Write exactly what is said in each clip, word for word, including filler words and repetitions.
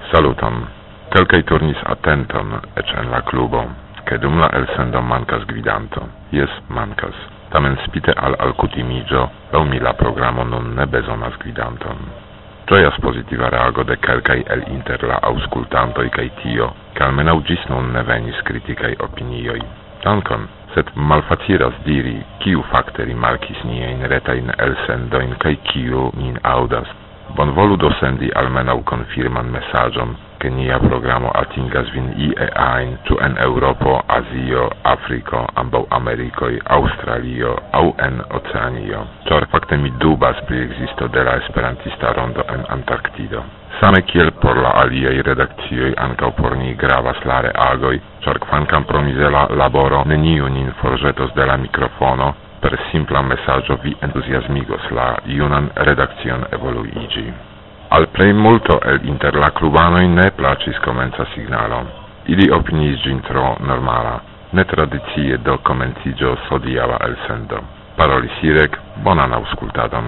Saluton. Kelkaj turnis atenton ecz en la klubo, ke dum la elsendo mancas gvidanto. Jes, mancas. Tamen spite al alkutimigio, laŭ mi la programo nun ne bezonas gvidanton. Ĝojas pozitiva reago de kelkaj el inter la aŭskultantoj kaj tio, ke almenaŭ ĝis nun ne venis kritikaj opinioj. Dankon, sed malfacilas diri, kiu fakte rimarkis niajn retajn elsendojn kaj kiu nin aŭdas. Bonvolu dosendi almenaŭ konfirman mesaĝon, ke nia programo atingas vin ie ajn, ĉu en Eŭropo, Azio, Afriko, ambaŭ Amerikoj, Aŭstralio aŭ en Oceanio, ĉar fakte mi dubas pri ekzisto de la esperantista rondo en Antarktido. Same kiel por la aliaj redakcioj ankaŭ por ni gravas la reagoj, ĉar kvankam pro mizera laboro neniu nin forĵetos de la mikrofono, per simpla mesaĝo vi entuziasmigos la junan redakcion evoluiĝi. Al plej multo el inter la klubanoj ne plaĉis komenca signalo. Ili opiniis ĝin tro normala, netradicie do komenciĝos hodiaŭa elsendo. Parolis Irek, bonan aŭskultadon.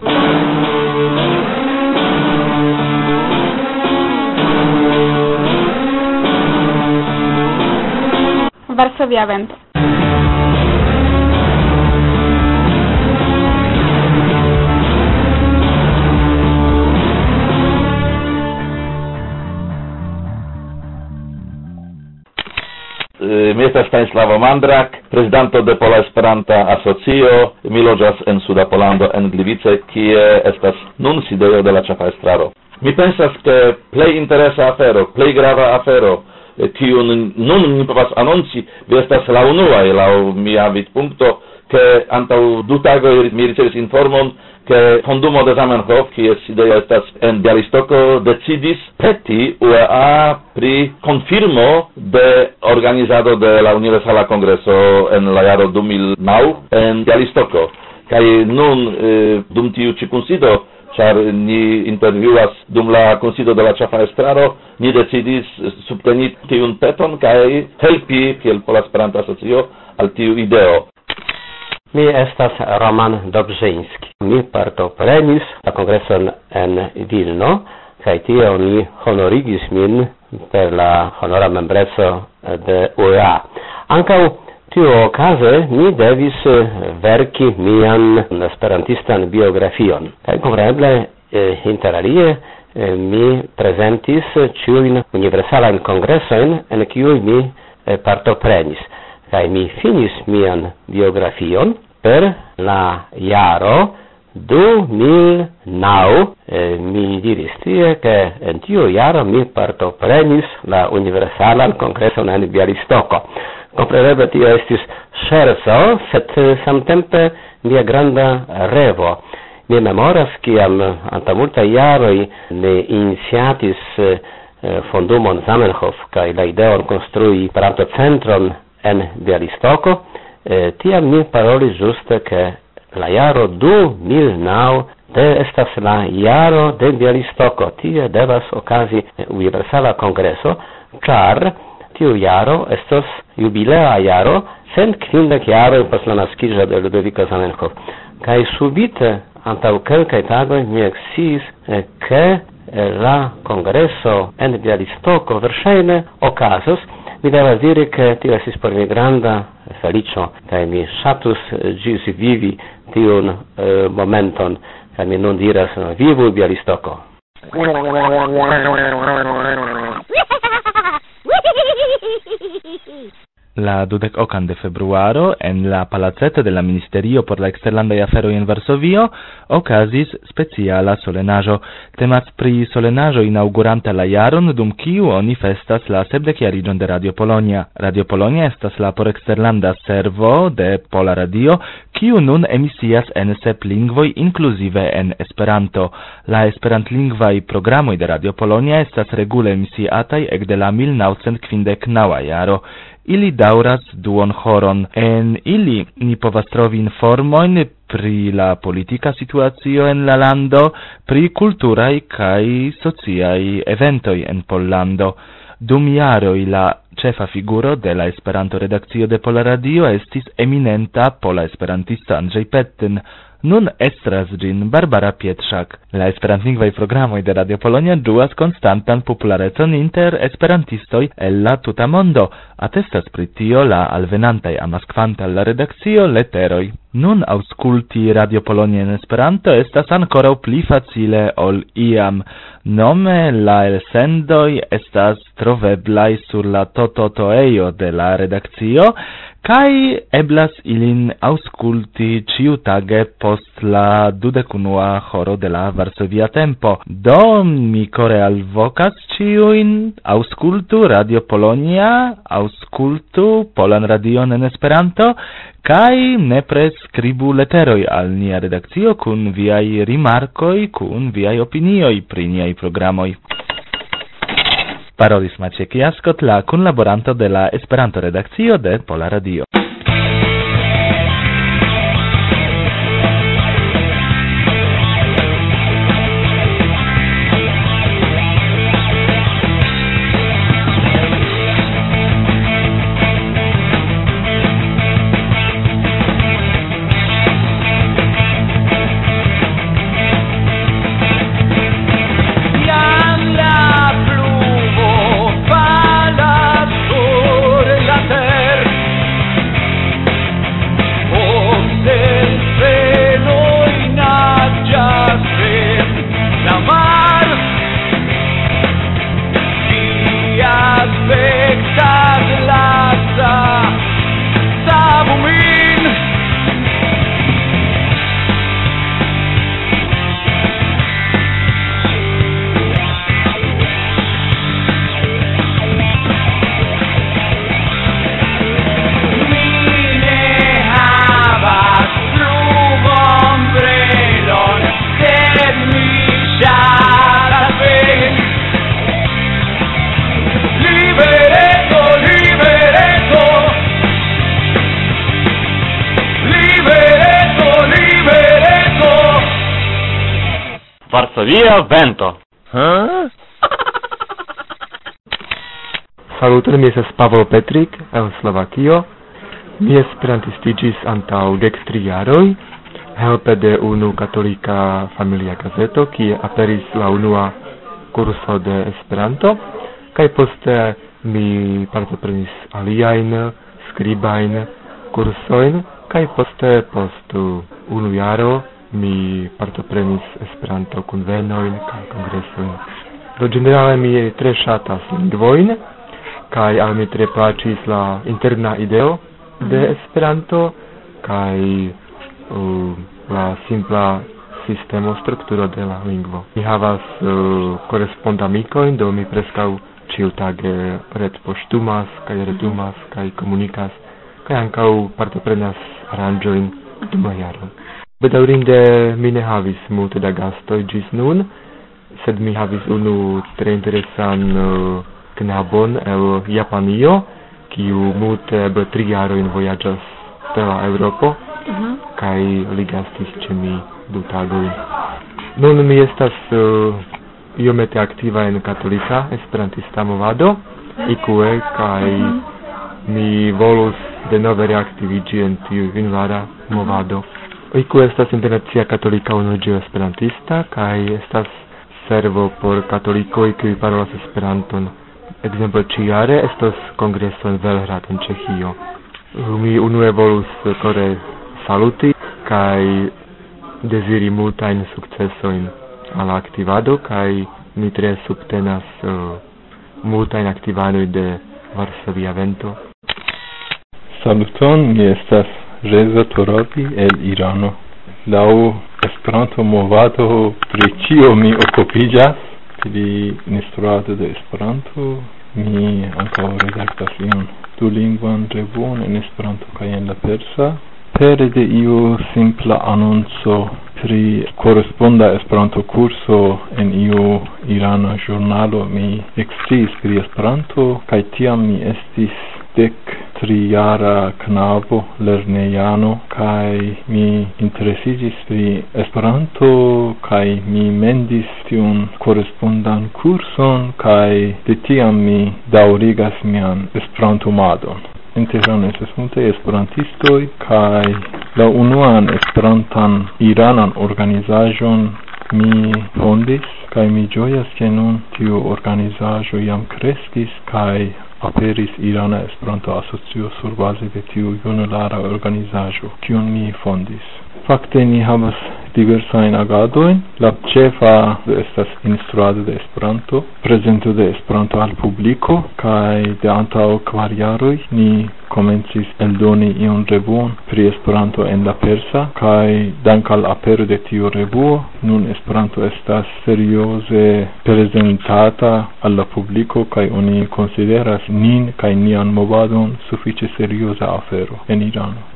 Varsovia Vento. Mi estas Stanisław Mandrak, prezidanto de Pola Esperanta Asocio, mi loĝas en Suda Pollando en Gliwice, kie estas nun sidejo de la ĉefa estraro. Mi pensas, ke plej interesa afero, plej grava afero, kiun nun mi povas anonci, vi estas la unuaj laŭ mia vidpunkto, ke antaŭ du tagoj mi ricevis informon, ke Fondumo de Zamenhof, kies sidejo estas en Bialystoko, decidis peti U E A pri konfirmo de organizado de la Universala Kongreso en la jaro du mil naŭ en Bialystoko. Kaj nun eh, dum tiu ĉi kunsido, ĉar ni intervjuas dum la kunsido de la ĉefa estraro, ni decidis subteni tiun peton kaj helpi kiel Pola Esperanta Asocio al tiu ideo. Mi estas Roman Dobrzyński. Mi partoprenis la kongreson en Vilno, kaj tie oni honorigis min per la honora membreco de U E A. Ankaŭ tiuokaze mi devis verki mian esperantistan biografion. Kaj kompreneble inter alie mi prezentis ĉiujn universalajn kongresojn, en kiuj mi partoprenis. Kaj mi finis mian biografion per la jaro du mil naŭ. Eh, mi diris tie, ke en tiu jaro mi partoprenis la Universalan Kongreson en Bialystoko. Kompreneble tio estis ŝerco, sed samtempe mia granda revo. Mi memoras, kiam antaŭ multaj jaroj ne iniciatis eh, Fondumon Zamenhof kaj la ideon konstrui Esperanto-centron en Bialystoko, eh, tiam mi parolis ĝuste, ke la jaro du mil naŭ de estas la jaro de Bialystoko. Tie devas okazi Universala Kongreso, ĉar tiu jaro estos jubilea jaro, cent kvindek jaroj post la naskiĝo de Ludoviko Zamenhof. Kaj subite antaŭ kelkaj tagoj mi eksciis, eh, ke la kongreso en Bialystoko verŝajne okazos. Mi devas diri, ke tio estis por mi granda feliĉo, kaj mi ŝatus ĝis vivi tiun eh, momenton, kaj mi nun diras vivu Bialystoko. La dudek okan de februaro en la palaceto de la Ministerio por la Eksterlandaj Aferoj en Varsovio okazis speciala solenaĵo. Temas pri solenaĵo inaŭguranta la jaron, dum kiu oni festas la sepdekjariĝon de Radio Polonia. Radio Polonia estas la por eksterlanda servo de Pola Radio, kiu nun emisias en sep lingvoj, inkluzive en Esperanto. La esperantlingvaj programoj de Radio Polonia estas regule emisiataj ekde la mil naŭcent kvindek naŭa jaro. Ili daŭras duon horon. En ili ni povas trovi informojn pri la politika situacio en la lando, pri kulturaj kaj sociaj eventoj en Pollando. Dum jaroj la ĉefa figuro de la Esperanto-redakcio de Pola Radio estis eminenta pola esperantista Andrzej Petten. Nun estras ĝin Barbara Pietrzak. La esperantlingvaj programoj de Radio Polonia ĝuas konstantan popularecon inter esperantistoj el la tuta mondo. Atestas pri tio la alvenantaj amaskvante al la redakcio leteroj. Nun aŭskulti Radio Polonia en Esperanto estas ankoraŭ pli facile ol iam. Nome la elsendoj estas troveblaj sur la tototoejo de la redakcio, kai eblas ilin aŭskulti ĉiutage post la dudekunua horo de la Varsovia tempo. Do mi kore alvokas ĉiujn: aŭskultu Radio Polonia, aŭskultu Polan Radion en Esperanto, kai nepre skribu leteroj al nia redakcio kun viaj rimarkoj, kun viaj opinioj pri niaj programoj. Parolis Maciek Jaskot, la kunlaboranto de la Esperanto-redakcio de Pola Radio. Varsovia vento. Huh? Saluton, mi estas Pavel Petrik el Slovakio. Mi esperantistiĝis antaŭ dek tri jaroj helpe de unu katolika familia gazeto, kie aperis la unua kurso de Esperanto, kaj poste mi partoprenis aliajn skribajn kursojn, kaj poste post unu jaro mi partoprenis Esperanto kunvenojn kaj kongresojn. Do ĝenerale mi tre ŝatas lingvojn, kaj al mi tre plaĉis la interna ideo de Esperanto kaj uh, la simpla sistemo strukturo de la lingvo. Mi havas uh, korespondamikojn, do mi preskaŭ ĉiutage retpoŝtumas kaj retumas kaj komunikas, kaj ankaŭ partoprenas aranĝojn dum la jaro. Bedaŭrinde mi ne havis multe da gastoj ĝis nun, sed mi havis unu tre interesan uh, knabon el Japanio, kiu multe eble tri jarojn vojaĝas per la Eŭropo, uh-huh. kaj li gastis ĉe mi du tagojn. Nun mi estas uh, iomete aktiva en katolika esperantista movado, ikue, kaj uh-huh. mi volus denove reaktiviĝi en tiu invara movado. Iku estas internacia katolika unuiĝo esperantista, kaj estas servo por katolikoj, kiuj parolas Esperanton. Ekzemple ĉiujare estos kongreso en Belgrad en Ĉeĥio. Mi unue volus kore saluti kaj deziri multajn sukcesojn al la aktivado, kaj mi tre subtenas uh, multajn aktivanojn de Varsovia Vento. Saluton, mi estas Reza Torovi el Irano. Laŭ Esperanto movado pri ĉio mi okupiĝas, pri instruado de Esperanto. Mi ankaŭ redaktas iun dulingvan revuon en Esperanto kaj en la persa. Pere de iu simpla anonco pri koresponda Esperanto kurso en iu irana ĵurnalo mi eksciis pri Esperanto, kaj tiam mi estis dek trijara knabo lernejano, kaj mi interesiĝis pri Esperanto, kaj mi mendis tiun korespondan kurson, kaj de tiam mi daŭrigas mian Esperantumadon. en Tehrano estas multaj esperantistoj kaj la unuan esperantan iranan organizaĵon mi fondis kaj mi ĝojas ke nun tiu organizaĵo jam kreskis kaj aperis Irana Esperanto Asocio surbaze de tiu junulara organizaĵo kiun mi fondis. Fakte ni havas diversajn agadojn. La ĉefa estas instruado de Esperanto, prezento de Esperanto al publiko, kaj de antaŭ kvar jaroj ni komencis eldoni iun revuon pri Esperanto en la persa, kaj dank al apero de tiu revuo nun Esperanto estas serioze prezentata al la publiko kaj oni konsideras nin kaj nian movadon sufiĉe serioza afero en Irano.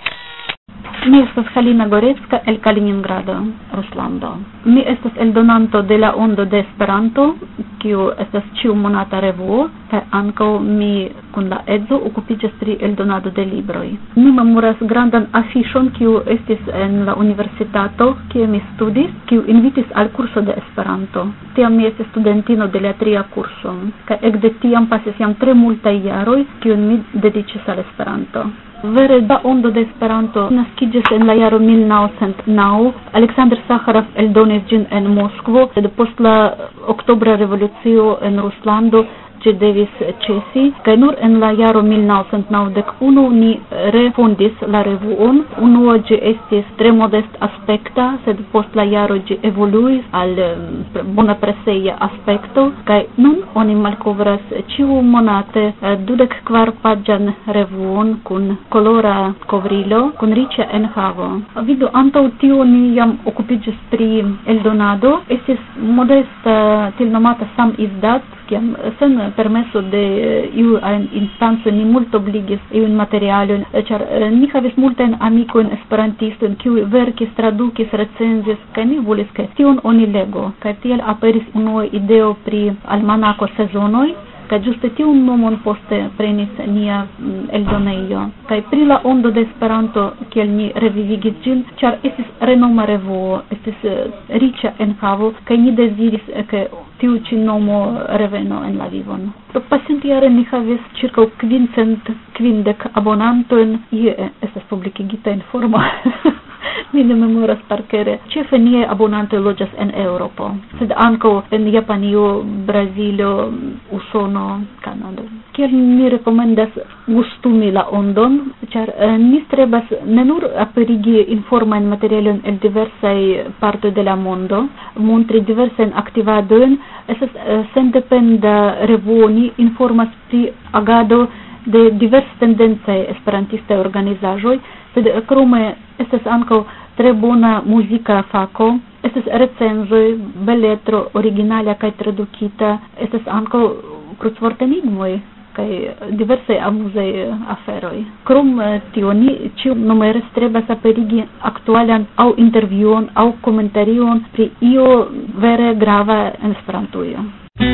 Mi estas Halina Gorecka el Kaliningrado, Ruslando. Mi estas eldonanto de la Ondo de Esperanto, kiu estas ĉiumonata revuo, kaj ankaŭ mi kun la edzo okupiĝas pri eldonado de libroj. Mi memoras grandan afiŝon, kiu estis en la universitato, kie mi studis, kiu invitis al kurso de Esperanto. Tiam mi estis studentino de la tria kurso, kaj ekde tiam pasis jam tre multaj jaroj, kiun mi dediĉis al Esperanto. Vere la Ondo de Esperanto naskiĝis en la jaro mil naŭcent naŭ. Aleksandr Saharov eldonis ĝin en Moskvo, sed post la Oktobra revolucio en Ruslando ĝi devis ĉesi, kaj nur en la jaro mil naŭcent naŭdek unu ni refondis la revuon. Unue ĝi estis tre modest aspekta, sed post la jaro ĝi evoluis al bona preseja aspekto, kaj nun oni malkovras ĉiumonate dudek kvar paĝan revuon kun kolora kovrilo, kun riĉa enhavo. Vidu, antaŭ tio ni jam okupiĝis pri eldonado. Estis modesta tiel nomata samizdat, kiam sen permeso de iu ajn instanco ni multobligis iun materialon, ĉar ni havis multajn amikojn esperantistojn, kiuj verkis, tradukis, recenzis, kaj ni volis, ke tion oni legu. Kaj tiel aperis unue ideo pri almanako sezonoj, kaj ĝuste tiun nomon poste prenis nia eldonejo. Kaj pri la Ondo de Esperanto, kiel ni revivigis ĝin, ĉar estis renoma revuo, estis riĉa enhavo, kaj ni deziris, ke tiu ĉi nomo reveno en la vivon. Pasintjare ni havis ĉirkaŭ kvincent kvindek abonantojn, je estas publikigita informo. Mi ne memoras parkere. Ĉefe niaj abonantoj loĝas en Eŭropo, sed ankaŭ en Japanio, Brazilo, Usono, Kanado. Kiel mi rekomendas gustumi la Ondon, ĉar ni strebas ne nur aperigi informajn materialojn el diversaj partoj de la mondo, montri diversajn aktivadojn, estas sendependa revuo, ni informas pri agado de diverstendencaj esperantistaj organizaĵoj, sed krome estas ankaŭ tre bona muzika fako, estas recenzoj, beletro originala kaj tradukita, estas ankaŭ krucvortenigmoj kaj diversaj amuzaj aferoj. Krom tio ni ĉiunumere strebas aperigi aktualan aŭ intervjuon aŭ komentarion pri io vere grava en Esperantujo.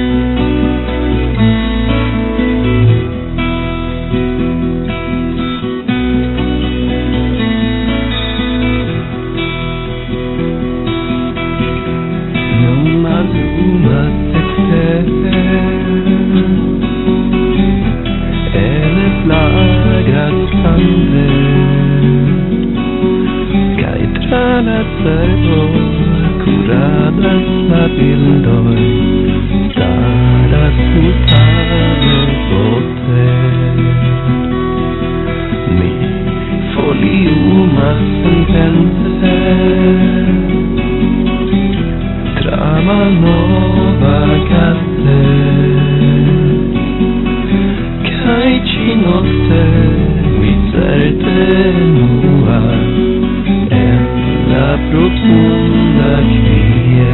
Certo, curadas la bildoj, staras tutale bote. Mi foliumas senpense tra malnova gaste, kaj ĉi-nokte mi certe nuas la profunda quiet.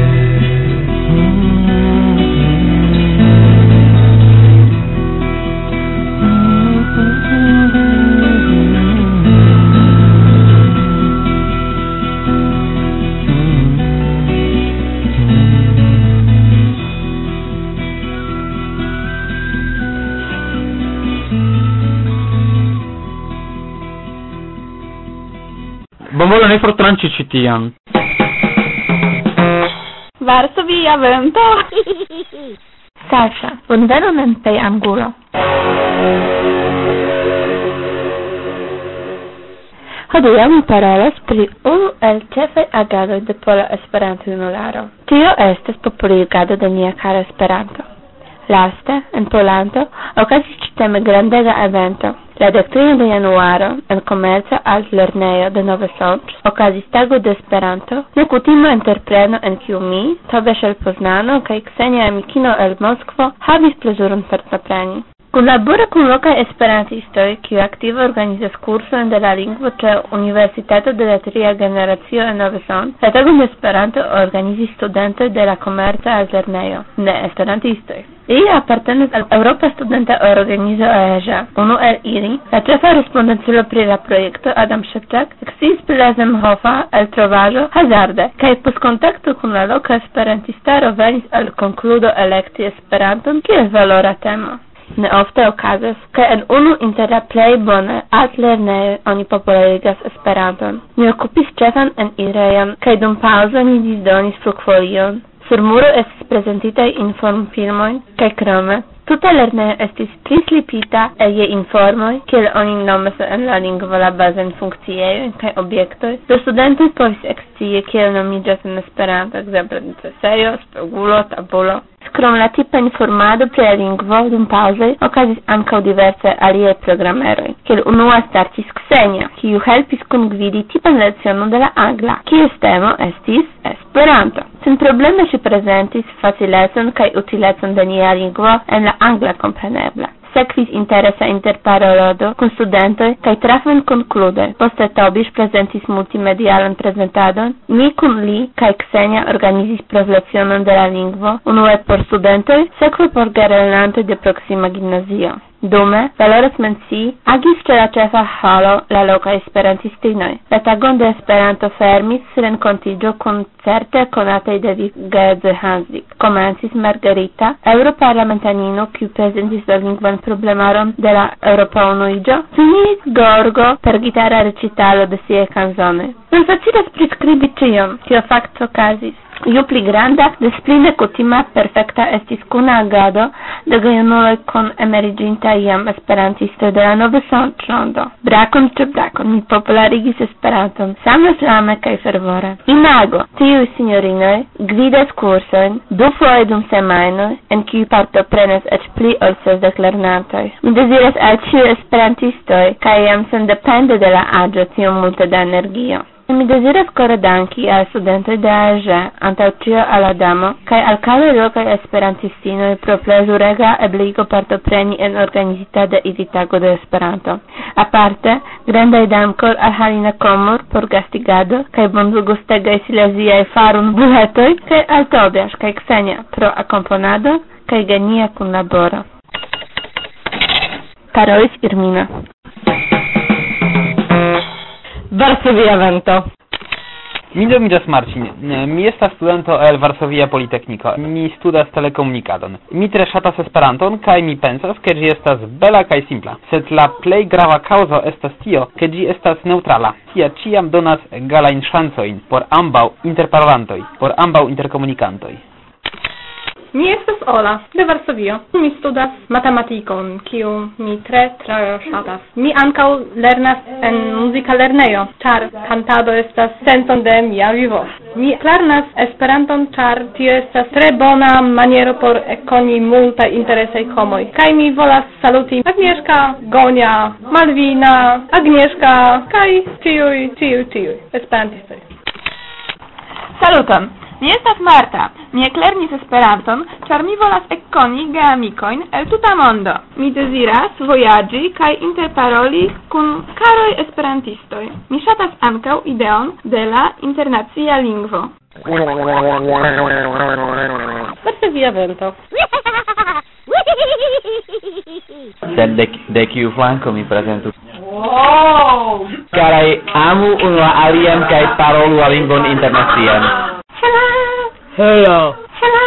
Bonvolu ne fortranĉi ĉi tiam. Varsovia vento. Sasha, bonvenon en plej angulo. Hodiaŭ mi parolas pri unu el ĉefaj agadoj de Pola Esperanto-Junularo. Tio estas popularigado de nia kara Esperanto. Laste, en Pollando, okazis ĉi-teme grandega evento. La dektrino de januaro, en komerca altlernejo de Nowy Sącz, okazis tago de Esperanto, nekutima entrepreno en kiu mi, Tobiasz el Poznano kaj Ksenia Amikino el Moskvo havis plezuron partopreni. Kunlabore kun lokaj esperantistoj, kiuj aktive organizas kursojn de la lingvo ĉe Universitato de la Tria Generacio en Nowy Sącz, la tagon de Esperanto organizis studentoj de la komerca altlernejo, ne esperantistoj. Ili apartenas al Eŭropa Studenta Organizo E Ż A. Unu el ili, la ĉefa respondeculo pri la projekto Adam Szewczak, eksciis pri la Zamenhofa eltrovaĵo hazarde, kaj post kontakto kun la loka esperantistaro venis al konkludo elekti Esperanton kiel valora temo. Ne ofte okazas, ke en unu inter la plej bone altlernejoj oni popularigas Esperanton. Mi okupis ĉefan enirejon, kaj dum paŭzo ni disdonis flugfolion. Sur muro estis prezentitaj informfilmoj, kaj krome tuta lernejo estis prislipita el je informoj, kiel oni nomas en la lingvo la bazajn funkciejojn kaj objektoj. Do studentoj povis ekscii, kiel nomiĝas en Esperanto, ekzemple necesejo, spegulo, tabulo. Krom la tipa informado pri la lingvo dum paŭzoj okazis ankaŭ diversaj aliaj programeroj, kiel unua startis Ksenia, kiu helpis kungvidi tipan lecionon de la angla, kies temo estis Esperanto. Senprobleme ŝi prezentis facilecon kaj utilecon de nia lingvo en la angla komprenebla. Sekvis interesa interparolado kun studentoj kaj trafen konkludoj. Poste Tobisz prezentis multimedialan prezentadon. Mi kun li kaj Ksenia organizis provlecionon de la lingvo, unue por studentoj, sekve por gerlernantoj de proksima gimnazio. Dume, valoras mencii, agis ĉe la ĉefa halo la lokaj esperantistinoj. La tagon de Esperanto fermis renkontiĝo kun certe konataj devigeedzoj Hanslik. Komencis Margarita, eŭroparlamentanino, kiu prezentis la lingvan problemaron de la Eŭropa unuiĝo, finis Gorgo per gitara recitalo de siaj kanzonoj. Malfacilas priskribi ĉion, kio fakte okazis. Ju pli granda, des pli nekutima perfekta estis kuna agado de gejunuloj kun emeriĝintaj jam esperantistoj de la Nowy Sącz rondo. Brakon ĉe brakon mi popularigis Esperanton same flame kaj fervore. Imago, tiuj sinjorinoj gvidas kursojn dufoje dum semajno, en kiuj partoprenas eĉ pli ol sesdek lernantoj. Mi deziras al ĉiuj esperantistoj kaj jam sendepende de la aĝo tiom multe da energio. Mi deziras kore danki al studentoj de A Ż, antaŭ ĉio al la damo, kaj al kaj lokaj esperantistinoj pro plezurega ebligo partopreni en organizita de Izitago de Esperanto. Aparte, grandaj dankoj al Halina Komor por gastigado kaj bongustegaj sileziaj farunbuletoj, kaj al Tobiasz kaj Ksenia pro akomponado kaj genia kunlaboro. Parolis Irmina. Varsovia Vento. Mi nomiĝas Marcin. Mi estas studento el Varsovia Politekniko. Mi studas telekomunikadon. Mi tre ŝatas Esperanton kaj mi pensas, ke ĝi estas bela kaj simpla. Sed la plej grava kaŭzo estas tio, ke ĝi estas neŭtrala. Tia ĉiam donas egalajn ŝancojn por ambaŭ interparolantoj, por ambaŭ interkomunikantoj. Mi estas Ola, de Varsovio. Mi studas matematikon, kiu mi tre tre ŝatas. Mi ankaŭ lernas en muzika lernejo, ĉar kantado estas senton de mia vivo. Mi lernas Esperanton, ĉar tio estas tre bona maniero por ekkoni multe interesaj homoj. Kaj mi volas saluti Agnieszka, Gonia, Malvina, Agnieszka kaj tiuj, tiuj, tiuj esperantistoj. Saluton! Mi estas Marta. Mi eklernis Esperanton, ĉar mi volas ekkoni geamikojn el tuta mondo. Mi deziras vojaĝi kaj interparoli kun karoj esperantistoj. Mi ŝatas ankaŭ ideon de la internacia lingvo. Varsovia Vento. Sed de, de kiu flanko mi prezentu? Wow! Karaj, amu unu la alian kaj parolu la lingvon internacian. Hello. Hello!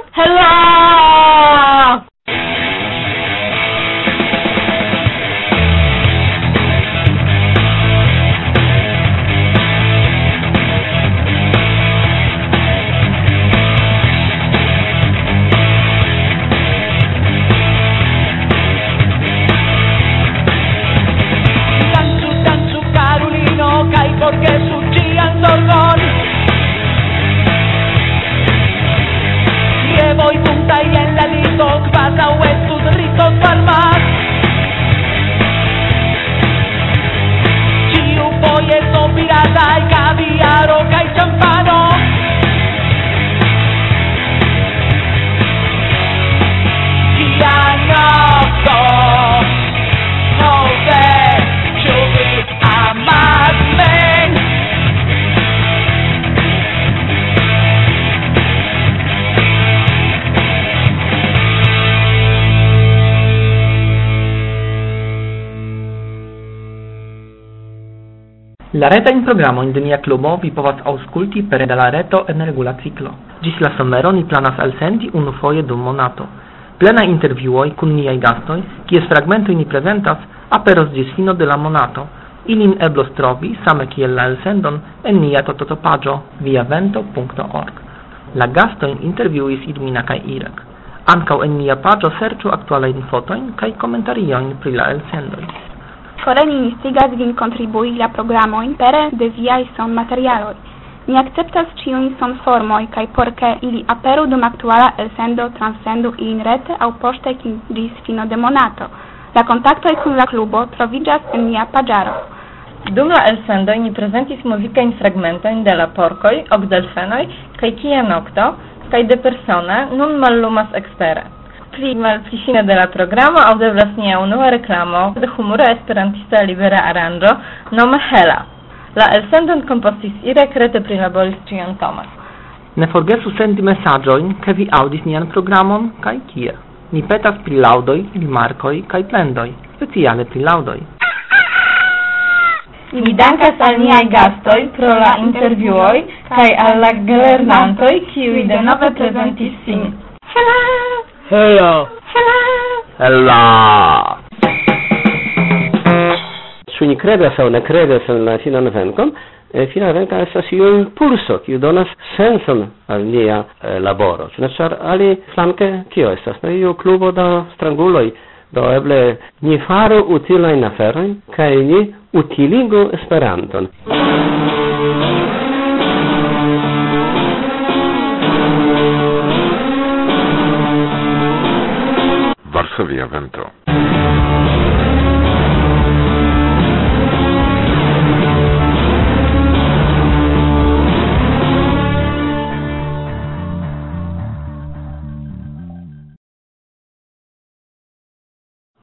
Hello! Tancu, tancu, Karolino, dai caviaro kai champano. Gianotto, nove giorni a Madmen. La reta in programo in de nia klubo vi povas aŭskulti pere de la reto en regula ciklo. Ĝis la somero ni planas elsendi unufoje dum monato. Plena intervjuoj kun niaj gastoj, kies fragmentoj ni prezentas, aperos ĝis fino de la monato. Ilin eblos trovi, same kiel la elsendon, en nia tototopaĝo viavento punkto org. La gastojn intervjuis Irmina kaj Irek. Ankaŭ en nia paĝo serĉu aktualajn fotojn kaj komentariojn pri la elsendoj. Kore ni instigas vin kontribui la programojn pere de viaj sonmaterialoj. Ni akceptas ĉiujn sonformoj kaj por ke ili aperu dum aktuala elsendo transsendu ilin rete aŭ poŝte ĝis fino de monato. La kontaktoj kun la klubo troviĝas en nia paĝaro. Dum la elsendoj ni prezentis muzikajn fragmentojn de la porkoj, okdelfenoj kaj Kia nokto kaj de persone nun mallumas ekstere. Pli malpli fine de la programo aŭdeblas nia unua reklamo de humura esperantista libera aranĝo nome Hela. La elsendon kompostis Irek, rete prilaboris ĉion Tomas. Ne forgesu sendi mesaĝojn, ke vi aŭdis nian programon kaj kie. Ni petas pri laŭdoj, rimarkoj kaj plendoj, speciale pri laŭdoj. Ni dankas al niaj gastoj pro la intervjuoj kaj al la gelernantoj, kiuj denove prezentis sin. Hello. Hello. Ĉu ni kredas aŭ ne kredas en la finan venkon? Fina venka estas iu impulso, kiu donas senson al nia eh, laboro. Ĉu ne, ĉar aliflanke kio estas? No, iu klubo da stranguloj. Do eble ni faru utilajn aferojn kaj ni utiligu Esperanton. Varsovia Vento.